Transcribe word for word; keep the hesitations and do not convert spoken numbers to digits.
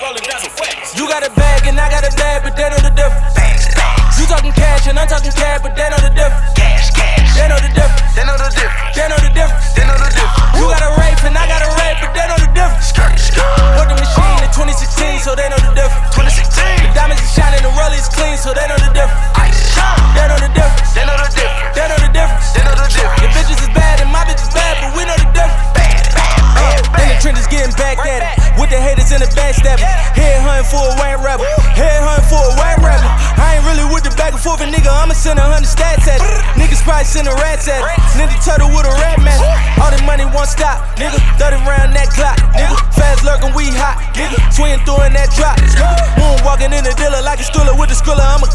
rolling down some wax. You got a bag and I got a bag, but they know the difference. Bags, bags. You talking cash and I'm talking cash, but they know the difference. Cash, cash. They know the difference. They know the difference. They know the difference. They know the difference. You got a rape and I got a rape, but they know the difference. Skirt, skirt. Put the machine in twenty sixteen, so they know the difference. twenty sixteen. The diamonds are shining, the rollie is clean, so they know the difference. Ice. They know the difference. They know the difference. They know the difference. They know the difference. Your bitches is bad and my bitch is bad, but we know the difference. Bad, bad, bad, Uh, bad. in the trenches getting back at it. With the haters and the backstabbers. Head hunting for a Wayne rapper. Head hunting for a Wayne rapper. I ain't really with the back and forth, and nigga, I'ma send a hundred stats at it. Niggas probably sending rats at it. Ninja Turtle with a rat mask. All the money won't stop, nigga. thirty round that clock, nigga. Fast lurking, we hot, nigga. Swinging through in that drop, nigga. Moon walking in the dealer like a Skrilla with the Skrilla. I'm a